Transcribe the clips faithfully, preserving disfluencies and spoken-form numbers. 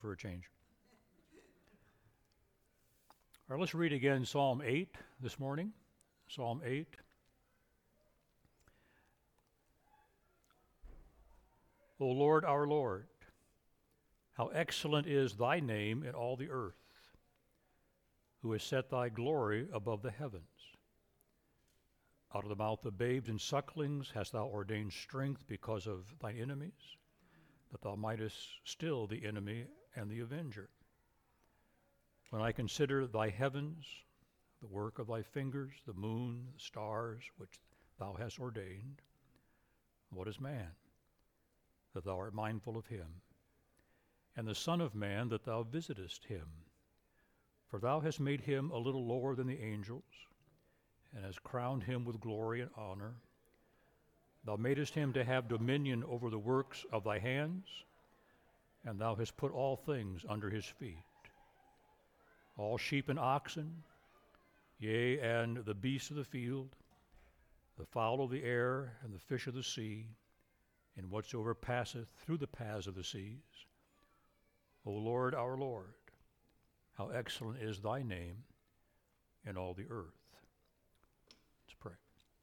for a change. All right, let's read again Psalm eight this morning. Psalm eight. O Lord, our Lord, how excellent is thy name in all the earth, who has set thy glory above the heavens. Out of the mouth of babes and sucklings hast thou ordained strength because of thine enemies, that thou mightest still the enemy and the avenger. When I consider thy heavens, the work of thy fingers, the moon, the stars, which thou hast ordained, what is man, that thou art mindful of him, and the Son of Man, that thou visitest him? For thou hast made him a little lower than the angels, and hast crowned him with glory and honor. Thou madest him to have dominion over the works of thy hands, and thou hast put all things under his feet. All sheep and oxen, yea, and the beasts of the field, the fowl of the air, and the fish of the sea, and whatsoever passeth through the paths of the seas. O Lord, our Lord, how excellent is thy name in all the earth. Let's pray.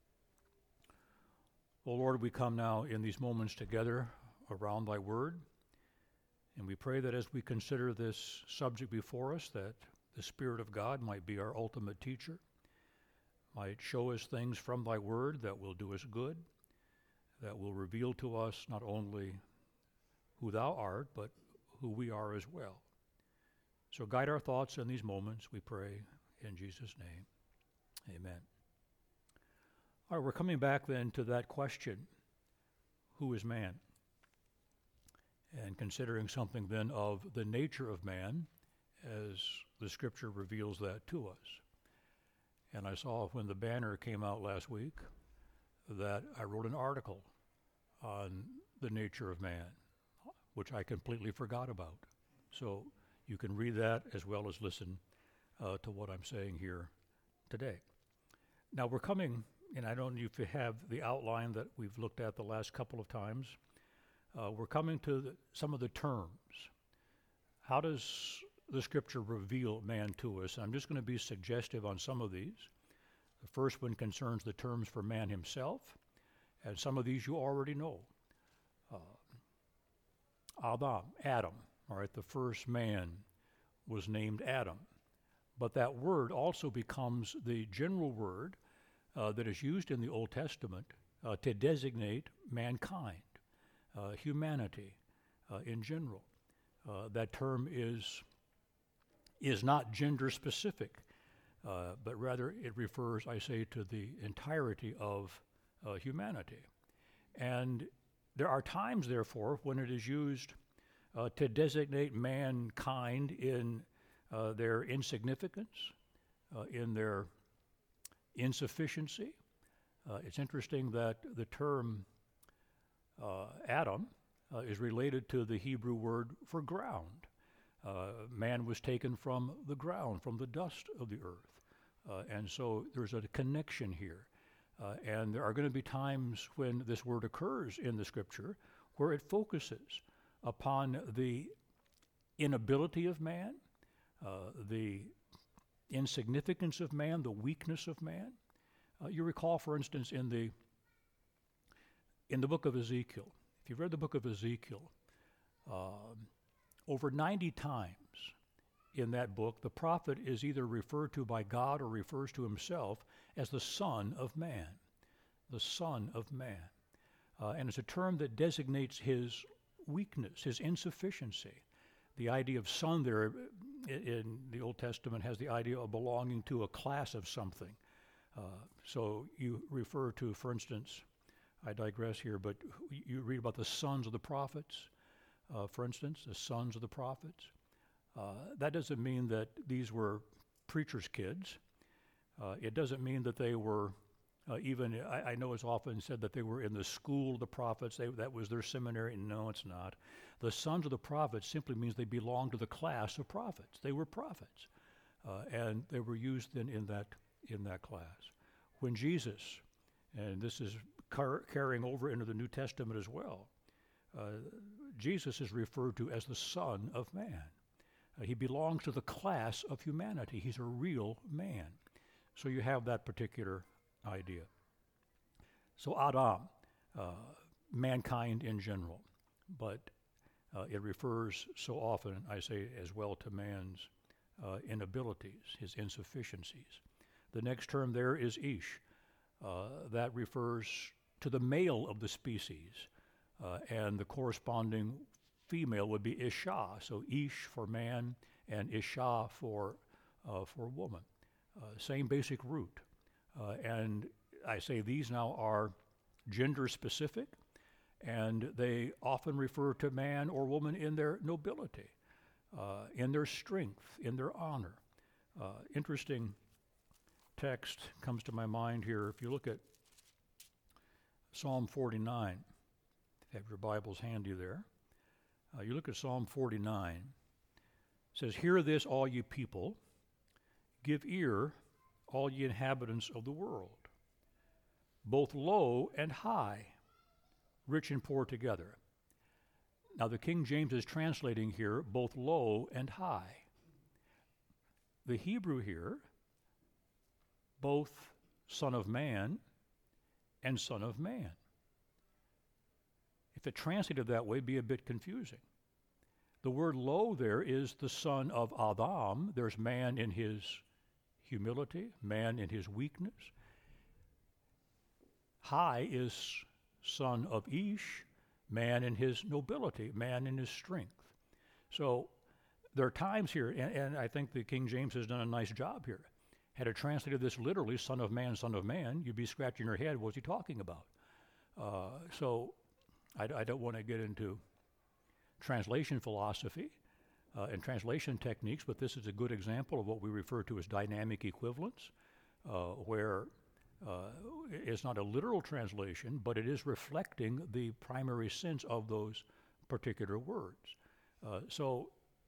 O Lord, we come now in these moments together around thy word, and we pray that as we consider this subject before us, that the Spirit of God might be our ultimate teacher, might show us things from thy word that will do us good, that will reveal to us not only who thou art, but who we are as well. So guide our thoughts in these moments, we pray, in Jesus' name. Amen. All right, we're coming back then to that question, who is man? And considering something then of the nature of man, as the scripture reveals that to us. And I saw when the banner came out last week that I wrote an article on the nature of man, which I completely forgot about. So you can read that as well as listen uh, to what I'm saying here today. Now we're coming, and I don't know if you have the outline that we've looked at the last couple of times. Uh, we're coming to the, some of the terms. How does the scripture reveal man to us? I'm just going to be suggestive on some of these. The first one concerns the terms for man himself, and some of these you already know. Uh, Adam, Adam, all right, the first man was named Adam. But that word also becomes the general word uh, that is used in the Old Testament uh, to designate mankind, uh, humanity uh, in general. Uh, that term is is not gender specific, uh, but rather it refers, I say, to the entirety of uh, humanity. And there are times, therefore, when it is used uh, to designate mankind in uh, their insignificance, uh, in their insufficiency. Uh, it's interesting that the term uh, Adam uh, is related to the Hebrew word for ground. Uh, man was taken from the ground, from the dust of the earth. Uh, and so there's a connection here. Uh, and there are going to be times when this word occurs in the scripture where it focuses upon the inability of man, uh, the insignificance of man, the weakness of man. Uh, you recall, for instance, in the in the book of Ezekiel, if you've read the book of Ezekiel, um, over ninety times in that book, the prophet is either referred to by God or refers to himself as the Son of Man, the Son of Man. Uh, and it's a term that designates his weakness, his insufficiency. The idea of son there in, in the Old Testament has the idea of belonging to a class of something. Uh, so you refer to, for instance, I digress here, but you read about the sons of the prophets, uh, for instance, the sons of the prophets. Uh, that doesn't mean that these were preachers' kids. Uh, it doesn't mean that they were uh, even, I, I know it's often said that they were in the school of the prophets, they, that was their seminary. No, it's not. The sons of the prophets simply means they belonged to the class of prophets. They were prophets, uh, and they were used in, in, that, in that class. When Jesus, and this is car- carrying over into the New Testament as well, uh, Jesus is referred to as the Son of Man. Uh, he belongs to the class of humanity. He's a real man. So you have that particular idea. So Adam, uh, mankind in general, but uh, it refers so often, I say, as well to man's uh, inabilities, his insufficiencies. The next term there is Ish. Uh, that refers to the male of the species, uh, and the corresponding female would be Isha. So Ish for man and Isha for uh, for woman. Uh, same basic root. Uh, and I say these now are gender specific, and they often refer to man or woman in their nobility, uh, in their strength, in their honor. Uh, interesting text comes to my mind here. If you look at Psalm forty-nine, if you have your Bibles handy there, uh, you look at Psalm forty-nine. It says, "Hear this, all you people, give ear, all ye inhabitants of the world, both low and high, rich and poor together." Now the King James is translating here both low and high. The Hebrew here, both Son of Man and Son of Man. If it translated that way, it'd be a bit confusing. The word low there is the son of Adam. There's man in his humility, man in his weakness. High is son of Ish, man in his nobility, man in his strength. So there are times here, and, and I think the King James has done a nice job here. Had it translated this literally, son of man, son of man, you'd be scratching your head, what's he talking about? Uh, so I, I don't want to get into translation philosophy uh, and translation techniques, but this is a good example of what we refer to as dynamic equivalence, uh, where uh, it's not a literal translation, but it is reflecting the primary sense of those particular words. Uh, so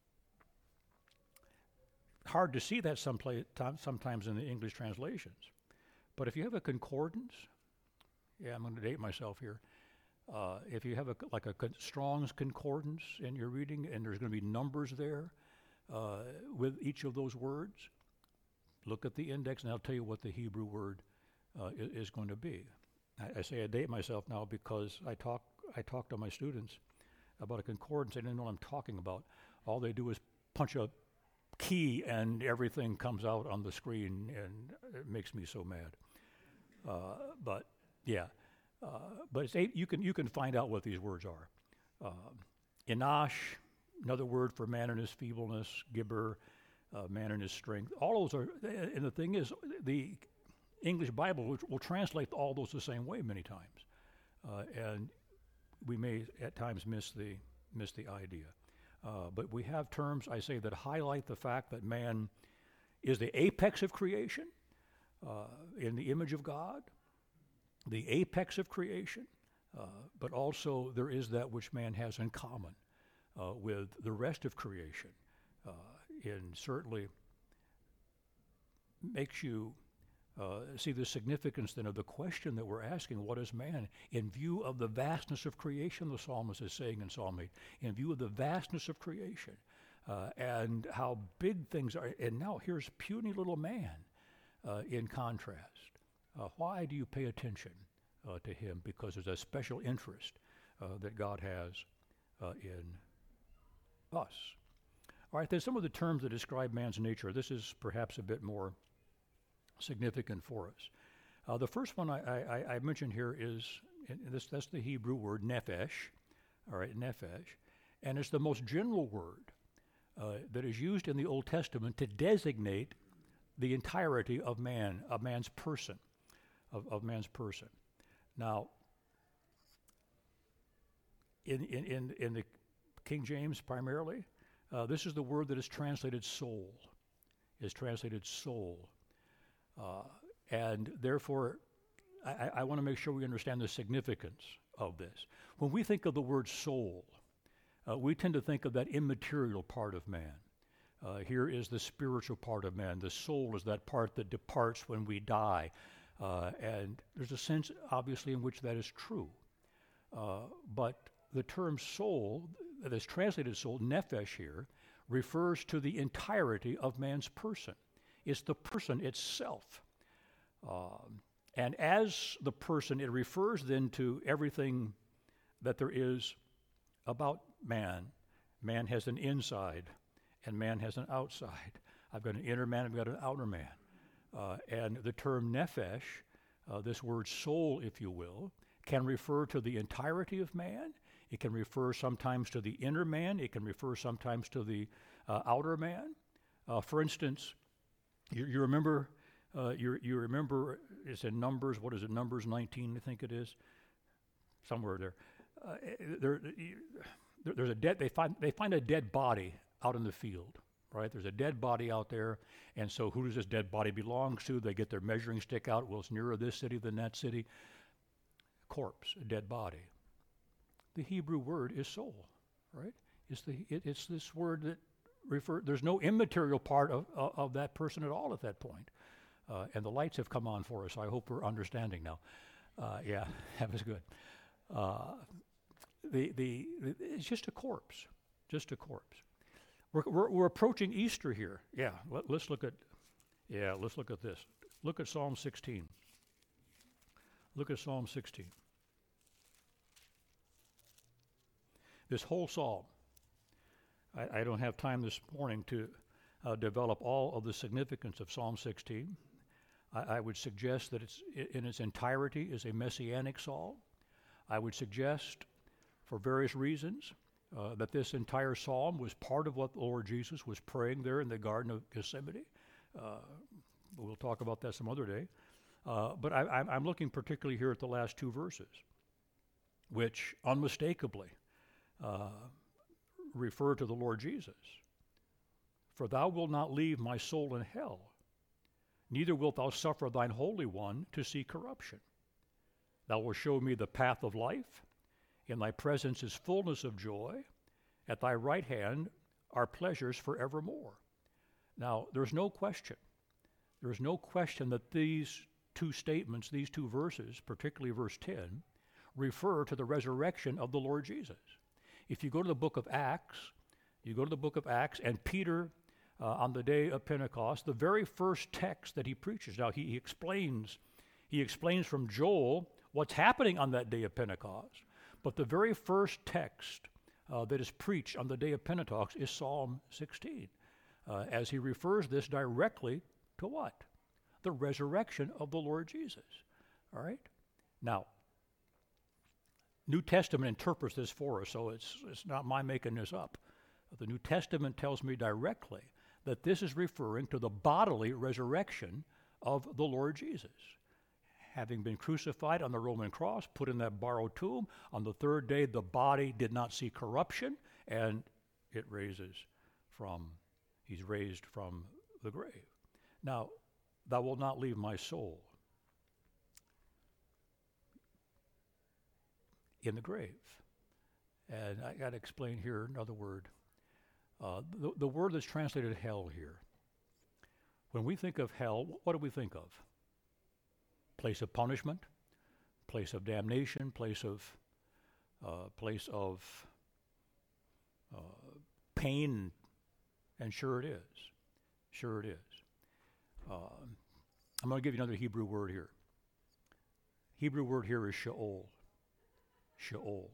hard to see that someplace, sometimes in the English translations. But if you have a concordance, yeah, I'm going to date myself here. Uh, if you have a, like a con- Strong's concordance in your reading, and there's going to be numbers there uh, with each of those words, look at the index, and I'll tell you what the Hebrew word uh, is, is going to be. I, I say I date myself now because I talk I talk to my students about a concordance. They don't know what I'm talking about. All they do is punch a key and everything comes out on the screen, and it makes me so mad. Uh, but yeah, uh, but it's eight, you can you can find out what these words are. Uh, Enosh, another word for man in his feebleness. Gibber, uh, man in his strength. All those are, and the thing is, the English Bible will, will translate all those the same way many times, uh, and we may at times miss the miss the idea. Uh, but we have terms, I say, that highlight the fact that man is the apex of creation, uh, in the image of God, the apex of creation, uh, but also there is that which man has in common uh, with the rest of creation, uh, and certainly makes you Uh, see the significance then of the question that we're asking, what is man? In view of the vastness of creation, the psalmist is saying in Psalm eight, in view of the vastness of creation uh, and how big things are, and now here's puny little man uh, in contrast. Uh, why do you pay attention uh, to him? Because there's a special interest uh, that God has uh, in us. All right, there's some of the terms that describe man's nature. This is perhaps a bit more significant for us. Uh, the first one I, I, I mentioned here is, and this, that's the Hebrew word nephesh, all right, nephesh, and it's the most general word uh, that is used in the Old Testament to designate the entirety of man, of man's person, of, of man's person. Now, in, in, in, in the King James primarily, uh, this is the word that is translated soul, is translated soul. Uh, and therefore, I, I want to make sure we understand the significance of this. When we think of the word soul, uh, we tend to think of that immaterial part of man. Uh, here is the spiritual part of man. The soul is that part that departs when we die. Uh, and there's a sense, obviously, in which that is true. Uh, but the term soul, that is translated soul, nephesh here, refers to the entirety of man's person. It's the person itself. Um, and as the person, it refers then to everything that there is about man. Man has an inside, and man has an outside. I've got an inner man, I've got an outer man. Uh, and the term nephesh, uh, this word soul, if you will, can refer to the entirety of man. It can refer sometimes to the inner man. It can refer sometimes to the uh, outer man. Uh, for instance, you, you remember, uh, you, you remember, it's in Numbers, what is it, Numbers nineteen, I think it is, somewhere there. Uh, there, there there's a dead, they find, they find a dead body out in the field, right? There's a dead body out there, and so who does this dead body belong to? They get their measuring stick out. Well, it's nearer this city than that city. Corpse, a dead body. The Hebrew word is soul, right? It's the it, it's this word that refer. There's no immaterial part of of, of that person at all at that point. Uh, and the lights have come on for us. So I hope we're understanding now. Uh, yeah, that was good. Uh, the, the the it's just a corpse, just a corpse. We're we're, we're approaching Easter here. Yeah, let, let's look at yeah let's look at this. Look at Psalm sixteen. Look at Psalm sixteen. This whole psalm, I, I don't have time this morning to uh, develop all of the significance of Psalm sixteen. I, I would suggest that it's in its entirety is a messianic psalm. I would suggest, for various reasons, uh, that this entire psalm was part of what the Lord Jesus was praying there in the Garden of Gethsemane. Uh, we'll talk about that some other day. Uh, but I, I'm, I'm looking particularly here at the last two verses, which unmistakably uh, refer to the Lord Jesus. For thou wilt not leave my soul in hell, neither wilt thou suffer thine Holy One to see corruption. Thou wilt show me the path of life. In thy presence is fullness of joy. At thy right hand are pleasures forevermore. Now, there's no question. There's no question that these two statements, these two verses, particularly verse ten, refer to the resurrection of the Lord Jesus. If you go to the book of Acts, you go to the book of Acts, and Peter, uh, on the day of Pentecost, the very first text that he preaches, now he, he explains, he explains from Joel what's happening on that day of Pentecost, but the very first text uh, that is preached on the day of Pentecost is Psalm sixteen, uh, as he refers this directly to what? The resurrection of the Lord Jesus. All right? Now, New Testament interprets this for us, so it's it's not my making this up. The New Testament tells me directly that this is referring to the bodily resurrection of the Lord Jesus. Having been crucified on the Roman cross, put in that borrowed tomb, on the third day the body did not see corruption, and it raises from, he's raised from the grave. Now, thou wilt not leave my soul in the grave. And I got to explain here another word. Uh, the, the word that's translated hell here. When we think of hell, what do we think of? Place of punishment, place of damnation, place of uh, place of uh, pain, and sure it is. Sure it is. Uh, I'm going to give you another Hebrew word here. Hebrew word here is Sheol. Sheol.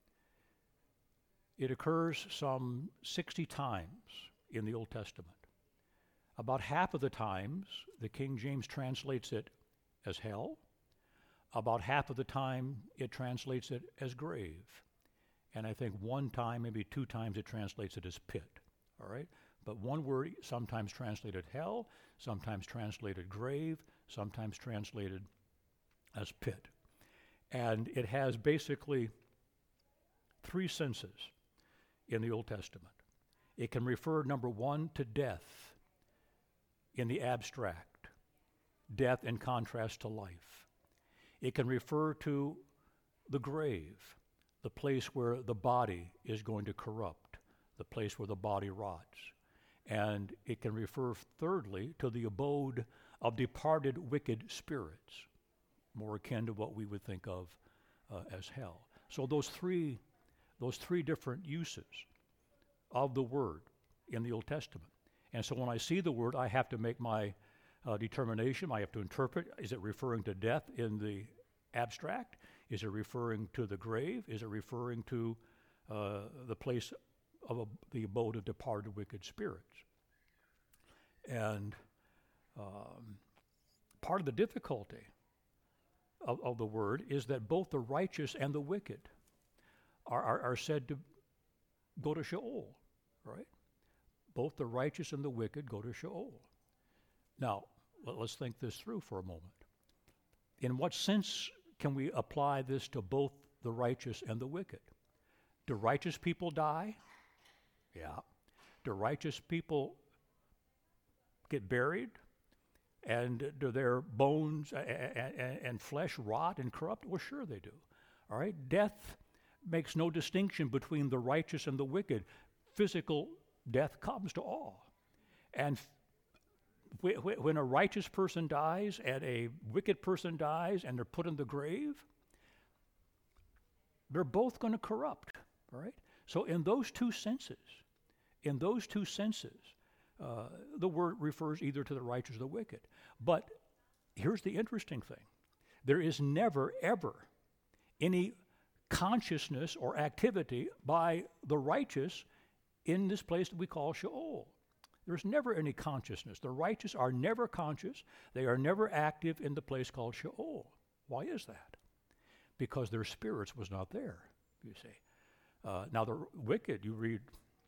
It occurs some sixty times in the Old Testament. About half of the times, the King James translates it as hell. About half of the time, it translates it as grave. And I think one time, maybe two times, it translates it as pit. All right? But one word, sometimes translated hell, sometimes translated grave, sometimes translated as pit. And it has basically three senses in the Old Testament. It can refer, number one, to death in the abstract, death in contrast to life. It can refer to the grave, the place where the body is going to corrupt, the place where the body rots. And it can refer, thirdly, to the abode of departed wicked spirits, more akin to what we would think of uh, as hell. So those three those three different uses of the word in the Old Testament. And so when I see the word, I have to make my uh, determination. I have to interpret. Is it referring to death in the abstract? Is it referring to the grave? Is it referring to uh, the place of a, the abode of departed wicked spirits? And um, part of the difficulty of, of the word is that both the righteous and the wicked are, are, are said to go to Sheol, right? Both the righteous and the wicked go to Sheol. Now, let, let's think this through for a moment. In what sense can we apply this to both the righteous and the wicked? Do righteous people die? Yeah. Do righteous people get buried? And do their bones and, and flesh rot and corrupt? Well, sure they do. All right? Death makes no distinction between the righteous and the wicked. Physical death comes to all. And f- when a righteous person dies and a wicked person dies and they're put in the grave, they're both going to corrupt. All right? So in those two senses, in those two senses, uh, the word refers either to the righteous or the wicked. But here's the interesting thing. There is never, ever any consciousness or activity by the righteous in this place that we call Sheol. There's never any consciousness. The righteous are never conscious. They are never active in the place called Sheol. Why is that? Because their spirits was not there, you see. Uh, now the wicked, you read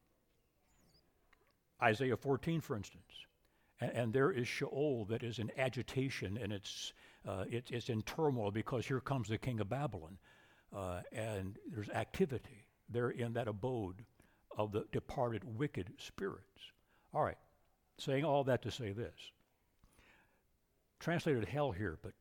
Isaiah fourteen, for instance, and, and there is Sheol that is in agitation, and it's, uh, it, it's in turmoil because here comes the king of Babylon. Uh, and there's activity there in that abode of the departed wicked spirits. All right, saying all that to say this. Translated hell here, but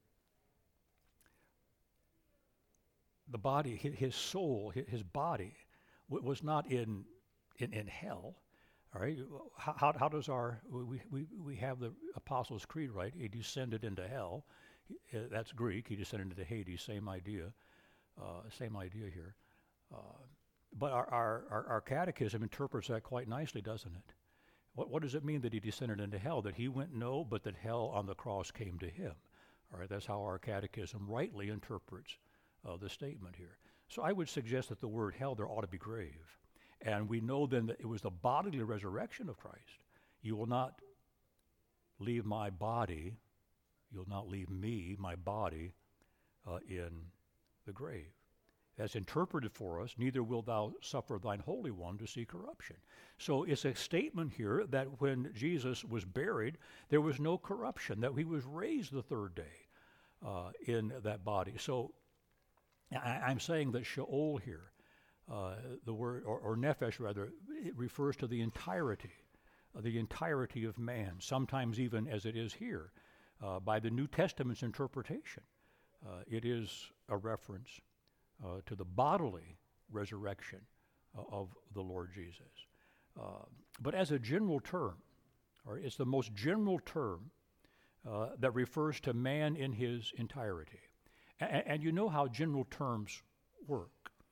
the body, his soul, his body was not in in, in hell. All right, how, how does our, we, we, we have the Apostles' Creed, right? He descended into hell. That's Greek. He descended into Hades, same idea. Uh, same idea here. Uh, but our, our, our, our catechism interprets that quite nicely, doesn't it? What, what does it mean that he descended into hell? That he went? No, but that hell on the cross came to him. All right, that's how our catechism rightly interprets uh, the statement here. So I would suggest that the word hell there ought to be grave. And we know then that it was the bodily resurrection of Christ. You will not leave my body, you'll not leave me, my body, uh, in the grave. As interpreted for us, neither wilt thou suffer thine Holy One to see corruption. So it's a statement here that when Jesus was buried, there was no corruption, that he was raised the third day uh, in that body. So I, I'm saying that Sheol here, uh, the word, or, or nephesh rather, it refers to the entirety, uh, the entirety of man, sometimes even as it is here, uh, by the New Testament's interpretation. Uh, it is a reference uh, to the bodily resurrection uh, of the Lord Jesus. Uh, but as a general term, or it's the most general term uh, that refers to man in his entirety. A- and you know how general terms work.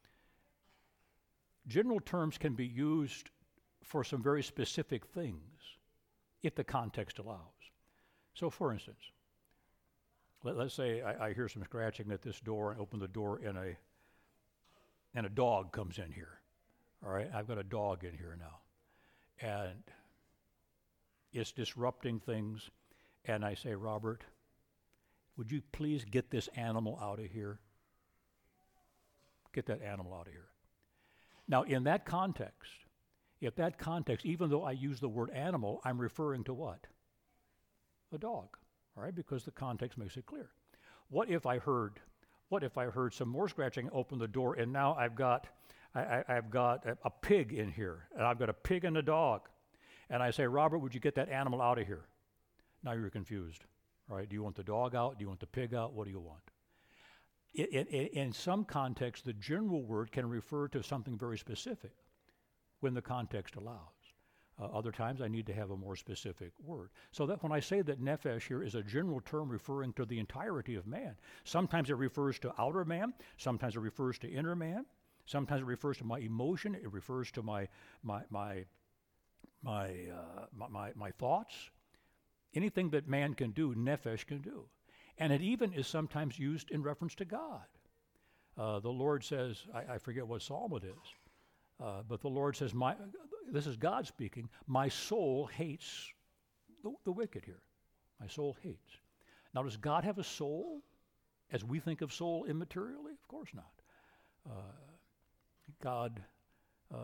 General terms can be used for some very specific things if the context allows. So for instance, Let, let's say I, I hear some scratching at this door and open the door and a and a dog comes in here. All right, I've got a dog in here now. And it's disrupting things. And I say, Robert, would you please get this animal out of here? Get that animal out of here. Now, in that context, if that context, even though I use the word animal, I'm referring to what? A dog. All right, because the context makes it clear. What if I heard, what if I heard some more scratching, open the door, and now I've got, I, I, I've got a, a pig in here, and I've got a pig and a dog, and I say, Robert, would you get that animal out of here? Now you're confused, all right? Do you want the dog out? Do you want the pig out? What do you want? It, it, it, in some context, the general word can refer to something very specific when the context allows. Uh, other times I need to have a more specific word. So that when I say that nephesh here is a general term referring to the entirety of man, sometimes it refers to outer man, sometimes it refers to inner man, Sometimes it refers to my emotion. It refers to my my my my uh, my, my, my thoughts. Anything that man can do, nephesh can do. And it even is sometimes used in reference to God. Uh, the Lord says, I, I forget what psalm it is, uh, but the Lord says, "My," this is God speaking, "my soul hates the, the wicked" here. My soul hates. Now, does God have a soul as we think of soul immaterially? Of course not. Uh, God uh,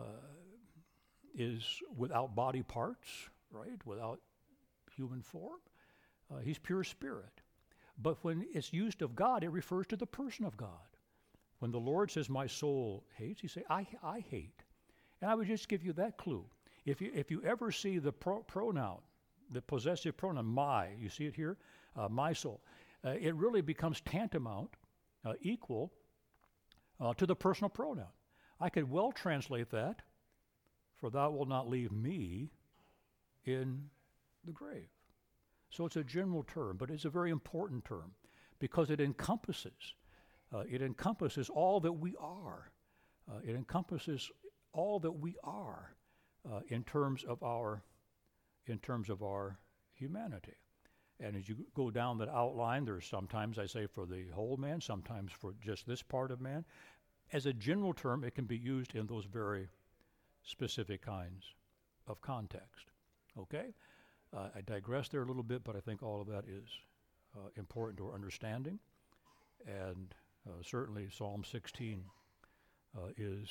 is without body parts, right? Without human form. Uh, he's pure spirit. But when it's used of God, it refers to the person of God. When the Lord says, "My soul hates," he say, I, I hate. And I would just give you that clue. If you if you ever see the pro- pronoun, the possessive pronoun, my, you see it here, uh, my soul, uh, it really becomes tantamount, uh, equal uh, to the personal pronoun. I could well translate that, "For thou wilt not leave me in the grave." So it's a general term, but it's a very important term because it encompasses Uh, it encompasses all that we are. Uh, it encompasses all that we are uh, in terms of our, in terms of our humanity. And as you go down that outline, there's sometimes I say for the whole man, sometimes for just this part of man. As a general term, it can be used in those very specific kinds of context. Okay? Uh, I digress there a little bit, but I think all of that is uh, important to our understanding. And Uh, certainly Psalm sixteen uh, is,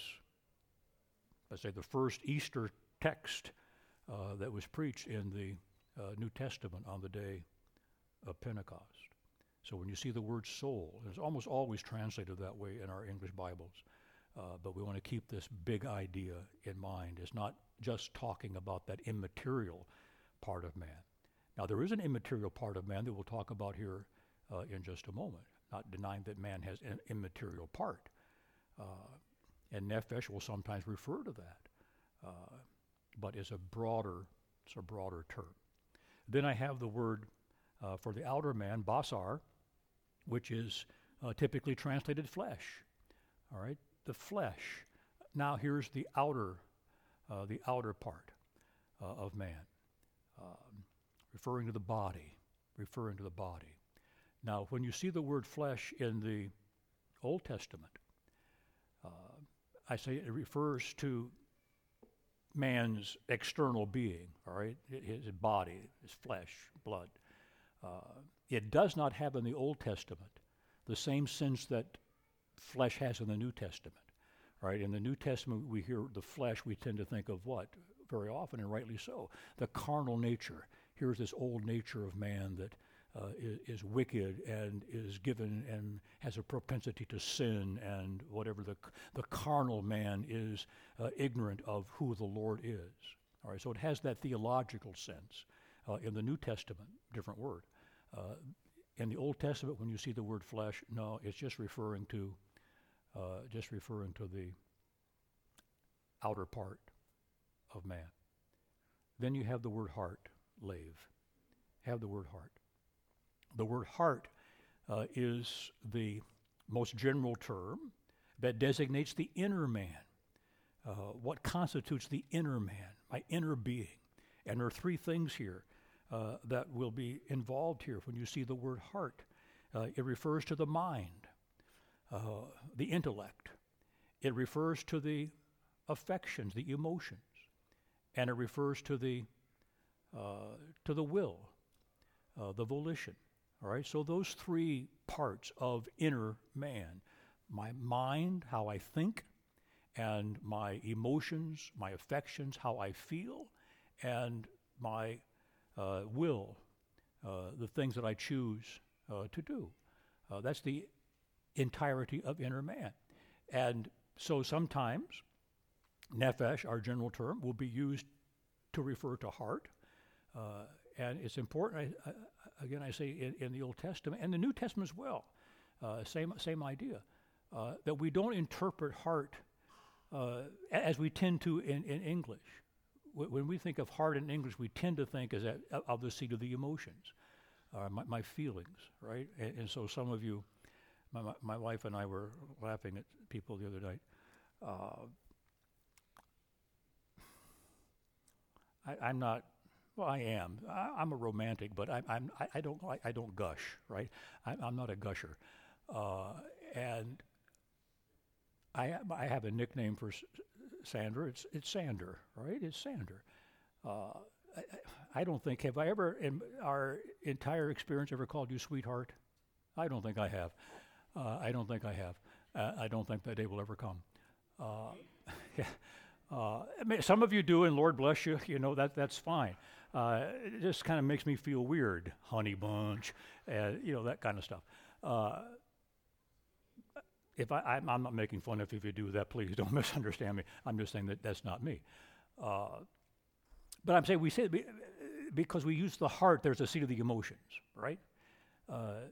let's say, the first Easter text uh, that was preached in the uh, New Testament on the day of Pentecost. So when you see the word soul, it's almost always translated that way in our English Bibles, uh, but we want to keep this big idea in mind. It's not just talking about that immaterial part of man. Now, there is an immaterial part of man that we'll talk about here uh, in just a moment. Not denying that man has an immaterial part. Uh, and nephesh will sometimes refer to that. Uh, but it's a broader, it's a broader term. Then I have the word uh, for the outer man, basar, which is uh, typically translated flesh. All right, the flesh. Now here's the outer, uh, the outer part uh, of man, um, referring to the body, referring to the body. Now, when you see the word flesh in the Old Testament, uh, I say it refers to man's external being, all right, his body, his flesh, blood. Uh, it does not have in the Old Testament the same sense that flesh has in the New Testament, right? In the New Testament, we hear the flesh, we tend to think of what? Very often, and rightly so, the carnal nature. Here's this old nature of man that Uh, is, is wicked and is given and has a propensity to sin, and whatever the the carnal man is uh, ignorant of who the Lord is. All right, so it has that theological sense. Uh, in the New Testament, different word. Uh, in the Old Testament, when you see the word flesh, no, it's just referring to uh, just referring to the outer part of man. Then you have the word heart, lave. Have the word heart. The word heart uh, is the most general term that designates the inner man. Uh, what constitutes the inner man, my inner being? And there are three things here uh, that will be involved here when you see the word heart. Uh, it refers to the mind, uh, the intellect. It refers to the affections, the emotions, and it refers to the uh, to the will, uh, the volition. All right, so those three parts of inner man, my mind, how I think, and my emotions, my affections, how I feel, and my uh, will, uh, the things that I choose uh, to do. Uh, that's the entirety of inner man. And so sometimes, nephesh, our general term, will be used to refer to heart. Uh, and it's important, I, I, again, I say in, in the Old Testament and the New Testament as well, uh, same same idea, uh, that we don't interpret heart uh, as we tend to in, in English. W- when we think of heart in English, we tend to think as a, of the seat of the emotions, uh, my, my feelings, right? And, and so some of you, my, my wife and I were laughing at people the other night. Uh, I, I'm not. Well, I am. I, I'm a romantic, but I, I'm. I, I don't. like- I don't gush, right? I, I'm not a gusher, uh, and I. have- I have a nickname for S- Sandra. It's it's Sander, right? It's Sander. Uh, I, I I don't think. Have I ever, in our entire experience, ever called you sweetheart? I don't think I have. Uh, I don't think I have. Uh, I don't think that day will ever come. Uh, yeah. Uh, I mean, some of you do, and Lord bless you. You know that that's fine. Uh, it just kind of makes me feel weird, honey bunch, and you know that kind of stuff. Uh, if I, I'm, I'm not making fun of if you do that, please don't misunderstand me. I'm just saying that that's not me. Uh, but I'm saying we say we, because we use the heart. There's a seat of the emotions, right? Uh,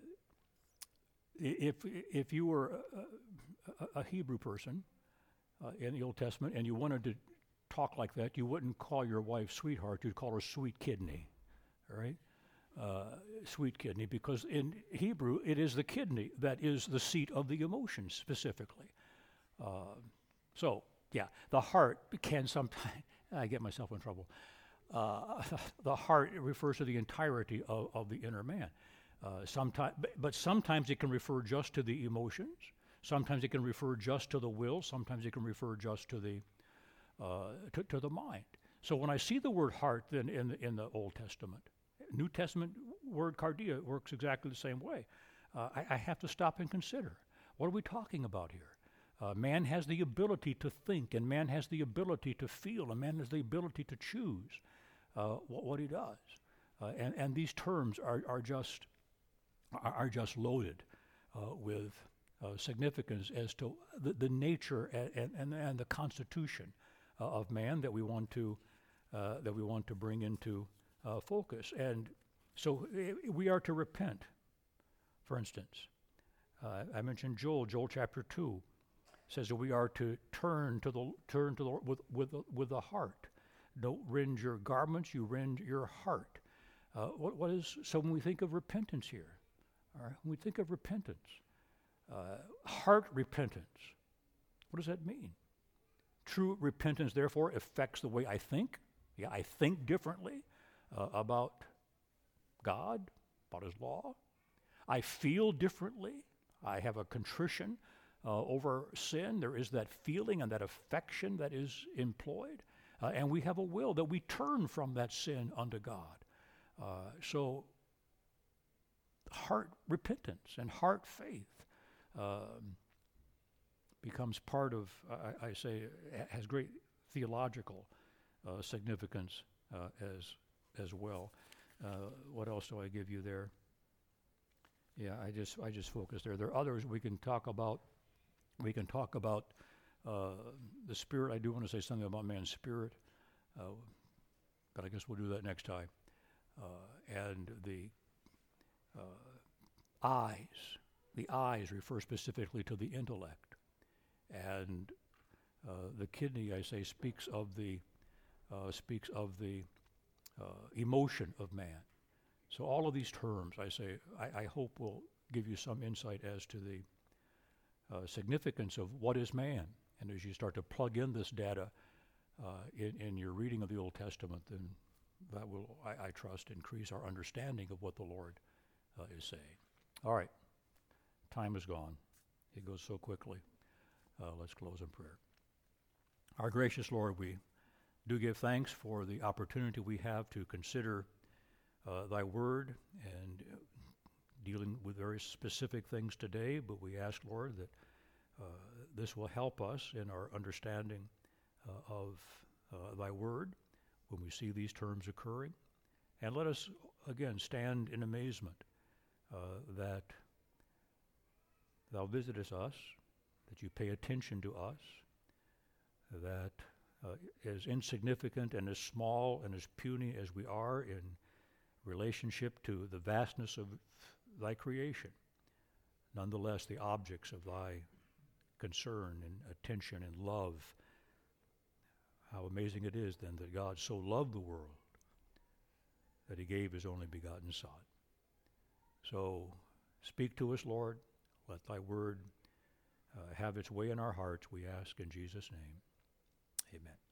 if if you were a, a, a Hebrew person uh, in the Old Testament and you wanted to talk like that, you wouldn't call your wife sweetheart. You'd call her sweet kidney, all right? Uh, sweet kidney, because in Hebrew it is the kidney that is the seat of the emotions specifically. Uh, so yeah, the heart can sometimes. I get myself in trouble. Uh, the heart refers to the entirety of, of the inner man. Uh, sometimes, but, but sometimes it can refer just to the emotions. Sometimes it can refer just to the will. Sometimes it can refer just to the uh, to, to the mind. So when I see the word heart, then in the, in the Old Testament, New Testament word cardia works exactly the same way. Uh, I, I have to stop and consider, what are we talking about here? Uh, man has the ability to think, and man has the ability to feel, and man has the ability to choose uh, what, what he does. Uh, and, and these terms are, are just are, are just loaded uh, with uh, significance as to the, the nature and, and, and the constitution uh, of man that we want to uh, that we want to bring into uh, focus. And so I- we are to repent. For instance, uh, I mentioned Joel. Joel chapter two says that we are to turn to the turn to the Lord with with the, with the heart. Don't rend your garments; you rend your heart. Uh, what what is so when we think of repentance here? All right, when we think of repentance, uh, heart repentance. What does that mean? True repentance, therefore, affects the way I think. Yeah, I think differently uh, about God, about His law. I feel differently. I have a contrition uh, over sin. There is that feeling and that affection that is employed. Uh, and we have a will that we turn from that sin unto God. Uh, so, heart repentance and heart faith um, becomes part of, I, I say, has great theological uh, significance uh, as as well. Uh, what else do I give you there? Yeah, I just I just focus there. There are others we can talk about. We can talk about uh, the spirit. I do want to say something about man's spirit, uh, but I guess we'll do that next time. Uh, and the uh, eyes. The eyes refer specifically to the intellect, and uh, the kidney, I say, speaks of the uh, speaks of the uh, emotion of man. So all of these terms, I say, I, I hope will give you some insight as to the uh, significance of what is man. And as you start to plug in this data uh, in, in your reading of the Old Testament, then that will, I, I trust, increase our understanding of what the Lord uh, is saying. All right, time is gone. It goes so quickly. Uh, let's close in prayer. Our gracious Lord, we do give thanks for the opportunity we have to consider uh, Thy Word and uh, dealing with very specific things today, but we ask, Lord, that uh, this will help us in our understanding uh, of uh, Thy Word when we see these terms occurring. And let us, again, stand in amazement uh, that Thou visitest us, that You pay attention to us, that uh, as insignificant and as small and as puny as we are in relationship to the vastness of Thy creation, nonetheless the objects of Thy concern and attention and love. How amazing it is then that God so loved the world that He gave His only begotten Son. So speak to us, Lord. Let Thy Word uh, uh, have its way in our hearts, we ask in Jesus' name. Amen.